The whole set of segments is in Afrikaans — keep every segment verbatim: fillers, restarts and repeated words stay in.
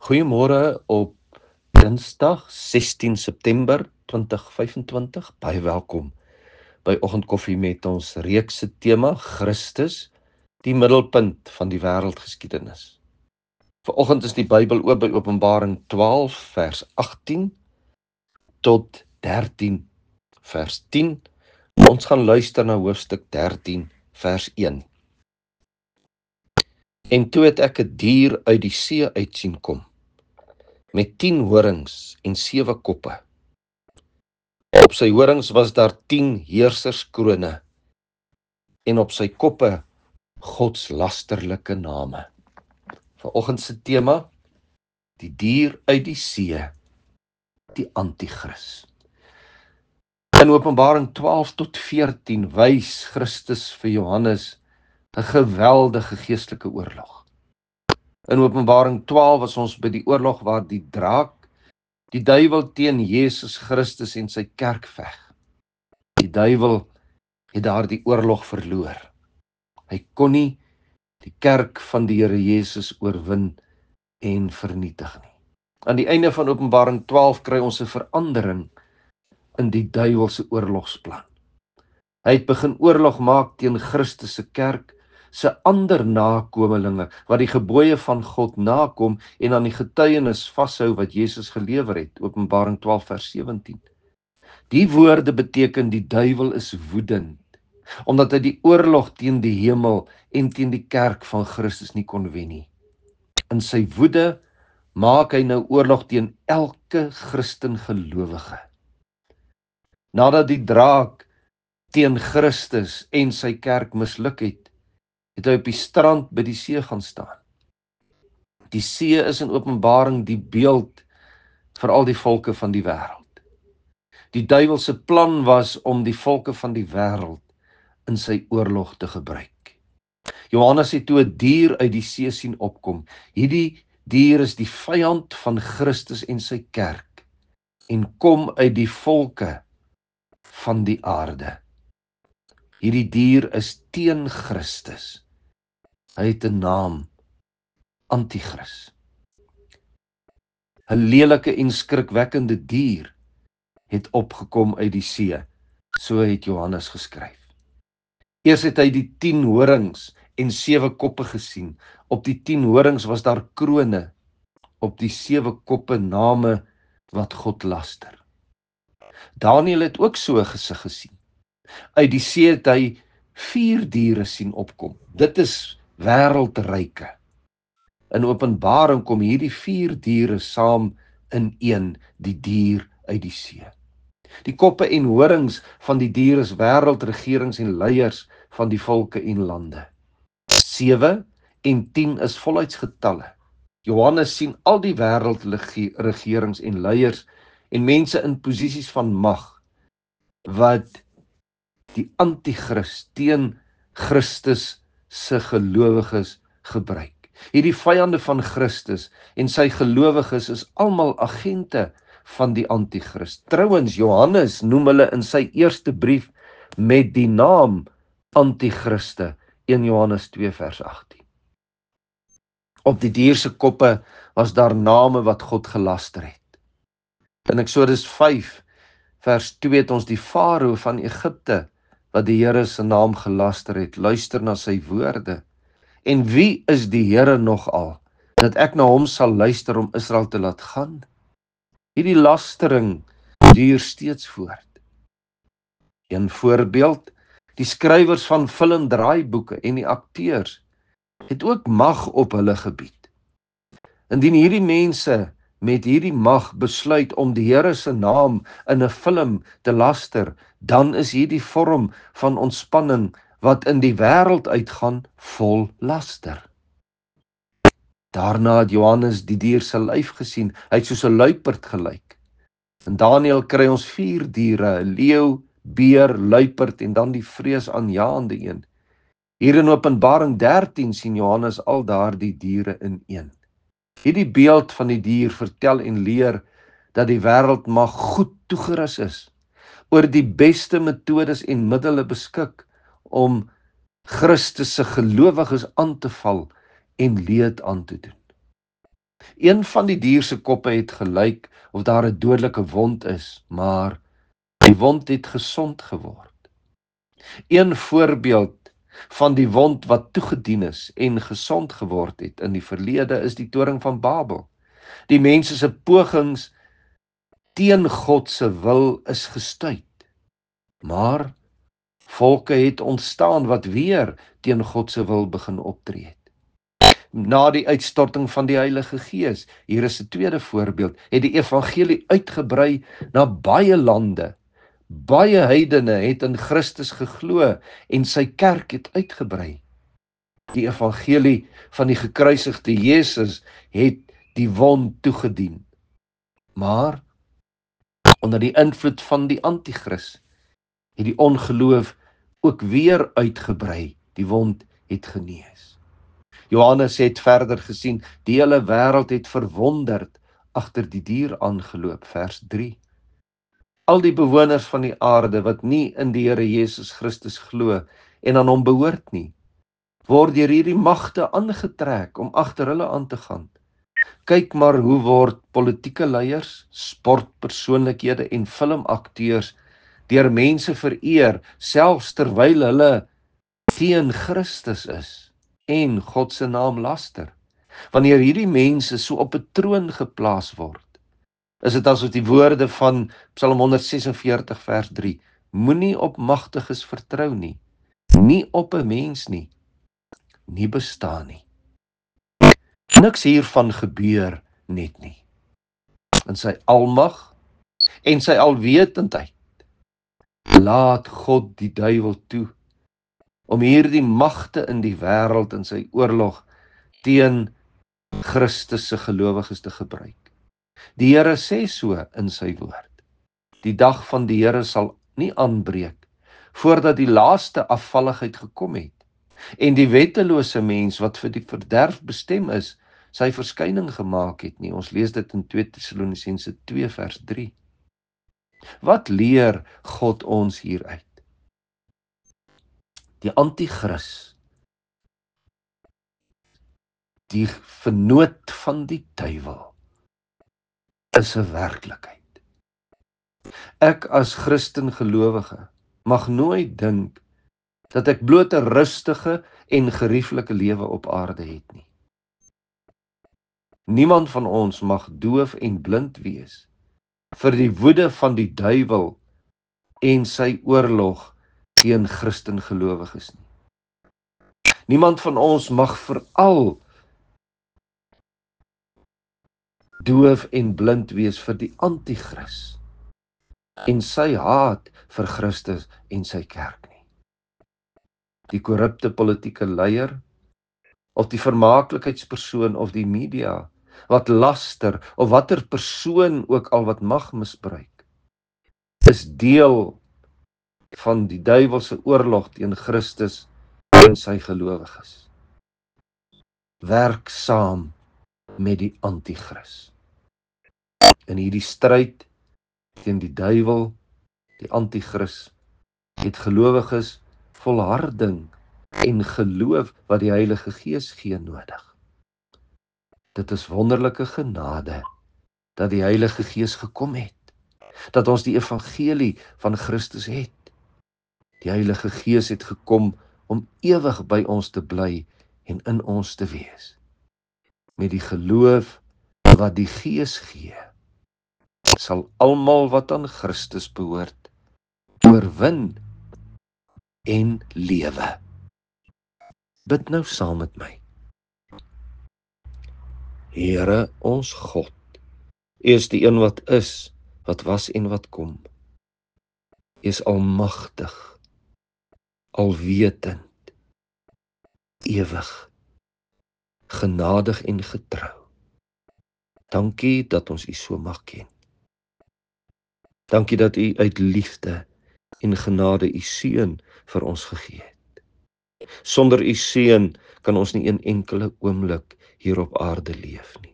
Goeiemôre op Dinsdag sestien September twintig vyfentwintig. Baie welkom by Oggendkoffie met ons reeks se tema Christus, die middelpunt van die wêreldgeskiedenis. Vanoggend is die Bybel oop by Openbaring twaalf vers agttien tot dertien vers tien. Ons gaan luister na hoofstuk dertien vers een. En toe het ek 'n dier uit die see uit sien kom, met tien horings en sewe koppe. Op sy horings was daar tien heerserskrone, en op sy koppe godslasterlike name. Vanoggend se tema, die dier uit die see, die Antichrist. In Openbaring twaalf tot veertien wys Christus vir Johannes 'n geweldige geestelike oorlog. In Openbaring twaalf was ons by die oorlog waar die draak, die duiwel teen Jesus Christus en sy kerk veg. Die duiwel het daardie oorlog verloor. Hy kon nie die kerk van die Here Jesus oorwin en vernietig nie. Aan die einde van Openbaring twaalf kry ons 'n verandering in die duiwel se oorlogsplan. Hy het begin oorlog maak teen Christus se kerk, se ander nakomelinge wat die gebooie van God nakom en aan die getuienis vashou wat Jesus gelewer het. Openbaring twaalf vers sewentien. Die woorde beteken die duiwel is woedend, omdat hy die oorlog teen die hemel en teen die kerk van Christus nie kon wen nie. In sy woede maak hy nou oorlog teen elke Christen gelowige. Nadat die draak teen Christus en sy kerk misluk het, het hy op die strand by die see gaan staan. Die see is in Openbaring die beeld vir al die volke van die wêreld. Die duiwel se plan was om die volke van die wêreld in sy oorlog te gebruik. Johannes het toe 'n dier uit die see sien opkom. Hierdie dier is die vyand van Christus en sy kerk en kom uit die volke van die aarde. Hierdie dier is teen Christus. Hy het 'n naam, Antichrist. 'n Lelike en skrikwekkende dier het opgekom uit die see, so het Johannes geskryf. Eers het hy die tien horings en sewe koppe gesien. Op die tien horings was daar krone, op die sewe koppe name wat God laster. Daniël het ook so 'n gesig gesien. Uit die see het hy vier diere sien opkom. Dit is wêreldryke. In Openbaring kom hierdie vier diere saam in een, die dier uit die see. Die koppe en horings van die diere is wêreldregerings en leiers van die volke en lande. sewe en tien is volheidsgetalle. Johannes sien al die wêreldregerings en leiers en mense in posisies van mag wat die Antichrist teen Christus se gelowiges gebruik. Hierdie vyande van Christus en sy gelowiges is almal agente van die Antichrist. Trouwens, Johannes noem hulle in sy eerste brief met die naam Antichriste, een Johannes twee vers agttien. Op die dier se koppe was daar name wat God gelaster het. In Eksodus vyf vers twee het ons die Farao van Egipte wat die Here se naam gelaster het. Luister na sy woorde. En wie is die Here nogal, dat ek na hom sal luister om Israel te laat gaan? Hierdie lastering duur steeds voort. Een voorbeeld, die skrywers van film draaiboeke en die akteurs het ook mag op hulle gebied. Indien hierdie mense met hierdie mag besluit om die Here se naam in 'n film te laster, dan is hierdie vorm van ontspanning wat in die wêreld uitgaan vol laster. Daarna het Johannes die dier se lyf gesien. Hy het soos 'n luiperd gelyk. In Daniël kry ons vier diere, 'n leeu, beer, luiperd en dan die vreesaanjaende een. Hier in Openbaring dertien sien Johannes al daardie diere in een. Hierdie beeld van die dier vertel en leer dat die wêreld mag goed toegerus is, oor die beste metodes en middele beskik om Christus se gelowiges aan te val en leed aan te doen. Een van die dier se koppe het gelyk of daar 'n dodelike wond is, maar die wond het gesond geword. Een voorbeeld van die wond wat toegedien is en gesond geword het in die verlede is die toring van Babel. Die mense se pogings teen God se wil is gestuit, maar volke het ontstaan wat weer teen God se wil begin optree het. Na die uitstorting van die Heilige Gees, hier is 'n tweede voorbeeld, het die evangelie uitgebrei na baie lande. Baie heidene het in Christus geglo en sy kerk het uitgebrei. Die evangelie van die gekruisigde Jesus het die wond toegedien. Maar onder die invloed van die anti-kris het die ongeloof ook weer uitgebrei. Die wond het genees. Johannes het verder gesien, die hele wêreld het verwonderd agter die dier aangeloop, vers drie. Al die bewoners van die aarde wat nie in die Here Jesus Christus glo en aan hom behoort nie, word deur hierdie magte aangetrek om agter hulle aan te gaan. Kyk maar hoe word politieke leiers, sportpersoonlikhede en filmakteurs deur mense vereer, selfs terwyl hulle teen Christus is en God se naam laster. Wanneer hierdie mense so op 'n troon geplaas word, is dit asof die woorde van Psalm honderd ses en veertig vers drie, moenie op magtiges vertrou nie, nie op 'n mens nie, nie bestaan nie. Niks hiervan gebeur net nie. In sy almag en sy alwetendheid laat God die duiwel toe om hierdie magte in die wêreld in sy oorlog teen Christus se gelowiges te gebruik. Die Here sê so in sy woord. Die dag van die Here sal nie aanbreek voordat die laaste afvalligheid gekom het en die wettelose mens wat vir die verderf bestem is, sy verskyning gemaak het nie. Ons lees dit in tweede Tessalonisense twee vers drie. Wat leer God ons hieruit? Die anti-kris, die vernoot van die duiwel, is 'n werklikheid. Ek as Christen gelowige mag nooit dink dat ek bloot 'n rustige en gerieflike lewe op aarde het nie. Niemand van ons mag doof en blind wees vir die woede van die duiwel en sy oorlog teen Christen gelowiges nie. Niemand van ons mag veral doof en blind wees vir die anti-kris en sy haat vir Christus en sy kerk nie. Die korrupte politieke leier of die vermaaklikheidspersoon of die media wat laster of watter persoon ook al wat mag misbruik, is deel van die duiwelse oorlog teen Christus en sy gelowiges. Werk saam met die anti-kris. In hierdie stryd teen die duiwel, die anti-kris, het gelowiges volharding en geloof wat die Heilige Gees gee nodig. Dit is wonderlike genade dat die Heilige Gees gekom het, dat ons die evangelie van Christus het. Die Heilige Gees het gekom om ewig by ons te bly en in ons te wees. Met die geloof wat die Gees gee, sal almal wat aan Christus behoort, oorwin en lewe. Bid nou saam met my. Here ons God, U is die een wat is, wat was en wat kom. U is almagtig, alwetend, ewig, genadig en getrou. Dankie dat ons U so mag ken. Dankie dat U uit liefde en genade U seun vir ons gegee het. Sonder U seun kan ons nie een enkele oomblik hier op aarde leef nie.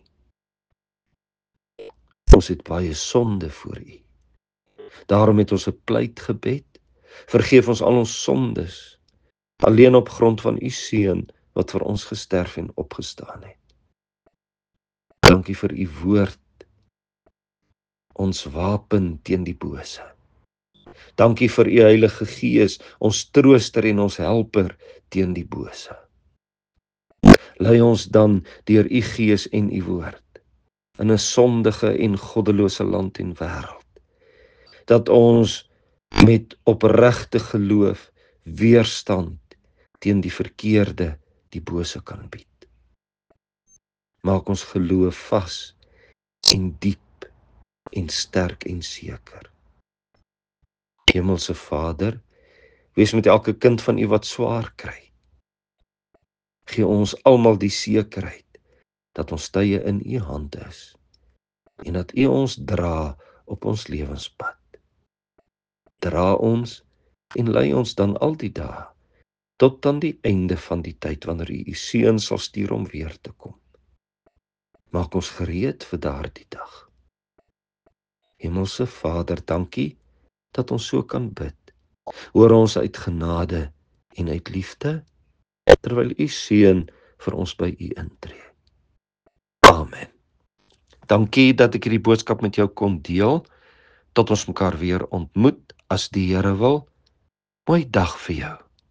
Ons het baie sonde voor U. Daarom het ons 'n pleitgebed. Vergeef ons al ons sondes, alleen op grond van U seun wat vir ons gesterf en opgestaan het. Dankie Dankie vir u woord, ons wapen teen die bose. Dankie vir u Heilige Gees, ons trooster en ons helper teen die bose. Lei ons dan deur u Gees en u woord in 'n sondige en goddelose land en wêreld, dat ons met opregte geloof weerstand teen die verkeerde, die bose kan bied. Maak ons geloof vas en diep en sterk en seker. Hemelse Vader, wees met elke kind van u wat swaar kry. Gee ons almal die sekerheid dat ons tye in u hand is en dat u ons dra op ons lewenspad. Dra ons en lei ons dan al die dae tot aan die einde van die tyd wanneer u u seun sal stuur om weer te kom. Maak ons gereed vir daardie dag. Hemelse Vader, dankie dat ons so kan bid. Hoor ons uit genade en uit liefde, terwyl u seun vir ons by u intree. Amen. Dankie dat ek hierdie boodskap met jou kon deel. Tot ons mekaar weer ontmoet, as die Here wil. Mooi dag vir jou.